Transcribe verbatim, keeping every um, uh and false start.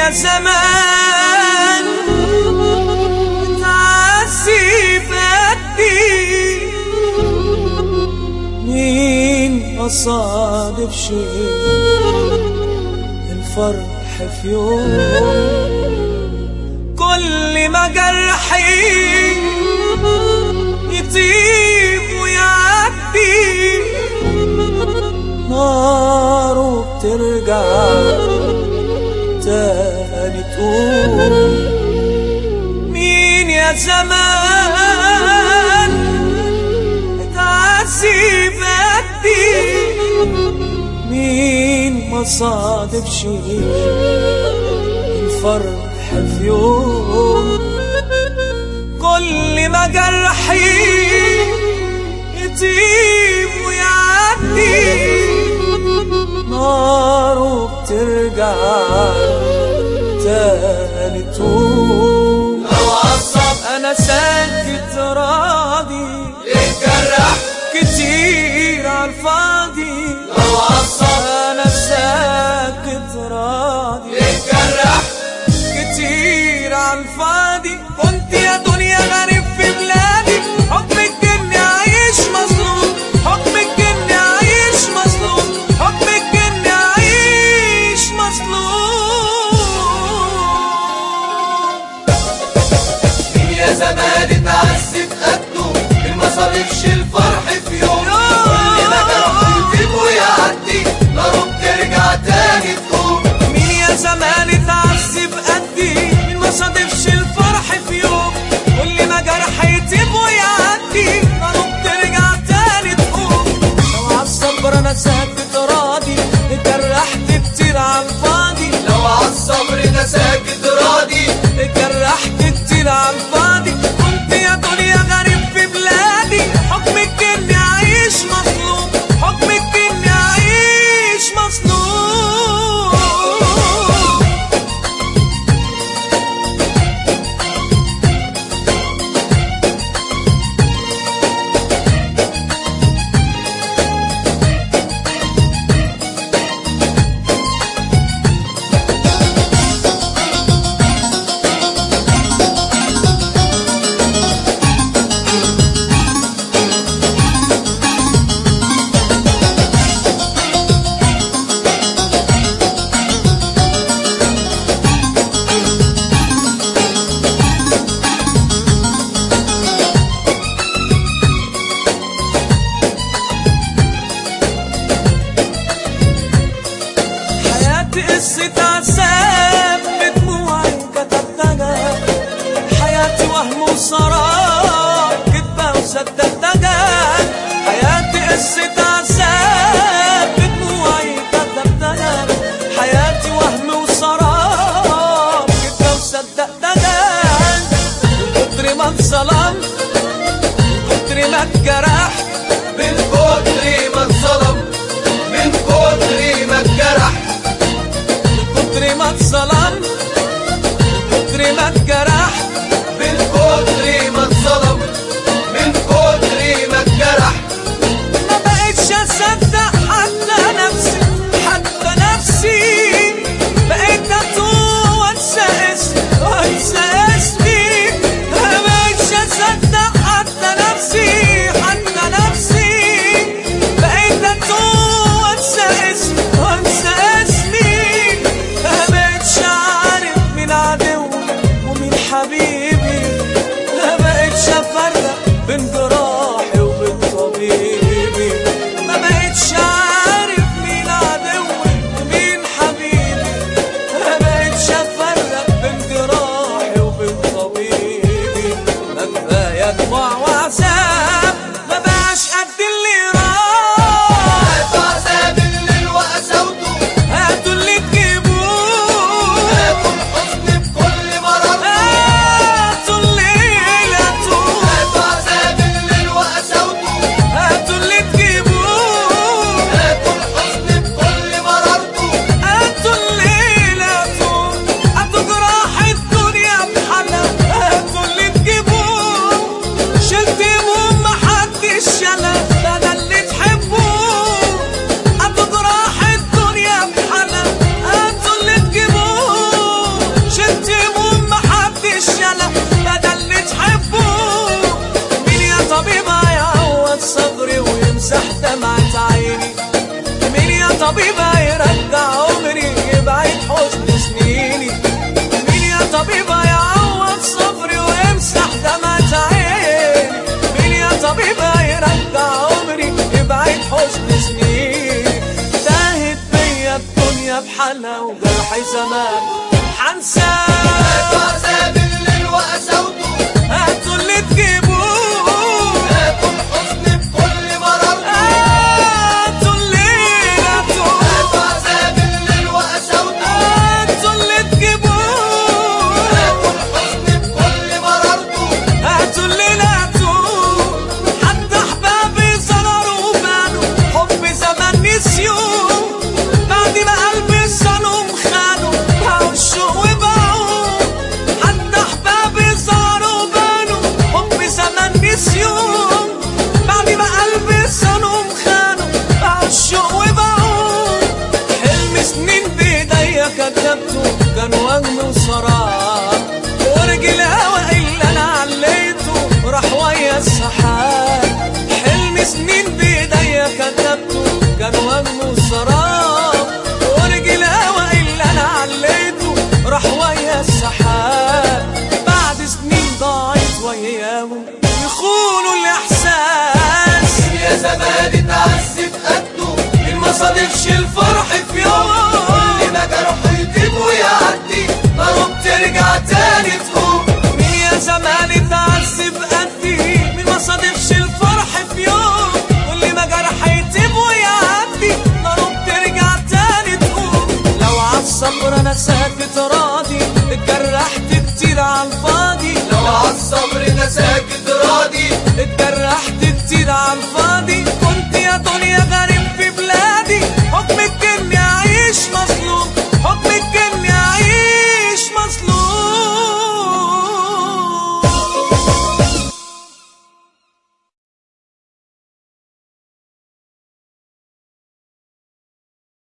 يا زمان تعذب قدي، مين أصادف شيء الفرح في يوم؟ كل ما جرحي يطيب ويعدي ناره بترجع تاني تقوم. مين يا زمان اتعذب قدي، مين ما صادفش الفرح في يوم؟ كل ما جرحي يطيب ويعدي ناره بترجع تاني تقوم. لو عصب انا ساكت راضي، ليه جرح كتير عالفاضي. لو عصب انا ساكت راضي، ليه جرح كتير عالفاضي. كنت يا دنيا غريب في بلادي، حكمك جني عايش مظلوم، حكمك جني عايش مظلوم، حكمك جني عايش مظلوم. مين يا زمان اتعذب قده، مين ما صادفش الفرح في يوم؟ كل ما جرح يطيب ويعدي ناره بترجع تاني تقوم. مين يا زمان اتعذب قدي، مين ما صادفش الفرح في يوم؟ كل ما جرح يطيب ويعدي ناره بترجع تاني تقوم. لو عالصبر انا ساكت راضي، اتجرحت كتير عالفاضي. لو عالصبر ده ساكت راضي، اتجرحت كتير عالفاضي. كنت يا دنيا غريب في بلادي، حكمك اني عايش مظلوم، حكمك اني عايش مظلوم. قصة عذاب بدموعي كتبتها، حياتي وهم وسراب كدبة وصدقتها. حياتي قصة عذاب بدموعي كتبتها، حياتي وهم وسراب كدبة وصدقتها. من كتر ما اتظلمت، من كتر ما اتجرحت، من كتر ما اتظلم، من كتر ما اتجرح، طبيب هيرجع عمري يبعد حزن سنيني؟ مين يا طبيب هيعوض صبري ويمسح دمعة عيني؟ مين يا طبيب هيرجع عمري يبعد حزن سنيني؟ تاهت بيا الدنيا بحالها وجرحي زمان حنساه. عذاب الليل وقساوته هاتوا اللي تجيبوه، هاتوا الحزن بكل مرارته، هاتوا الليل هاتوا، هاتوا عذاب الليل وقساوته، هاتوا اللي تجيبوه، هاتوا الحزن بكل مرارته، هاتوا الليل هاتوا. حتى احبابي زرروا وبانوا حب زمان نسيوه، بعد ما قلبي صانوا خانوا باعوا الشوق وباعوه. حتى احبابي زرروا وبانوا حب زمان نسيوه، بعد ما قلبي صانوا خانوا باعوا الشوق وباعوه. حلم سنين بايديا كتبته كان وهم وسراب، ورج الهوى اللي انا عليته راح ويا السحاب. حلم سنين بايديا كتبته كان وهم وسراب، ورج الهوى اللي انا عليته راح ويا السحاب. بعد سنين ضاعت وياهم يخونوا الاحساس. يا زمان اتعذب قده مين ما صادفش الفرح في يوم، كل ما جرحه يطيب ويعدي ناره بترجع تاني تقوم. مين يا زمان اتعذب قدي مين ما صادفش الفرح في يوم، كل ما جرح يطيب ويعدي ناره بترجع تاني تقوم. لو عالصبر انا ساكت راضي اتجرحت كتير عالفاضي، لو عالصبر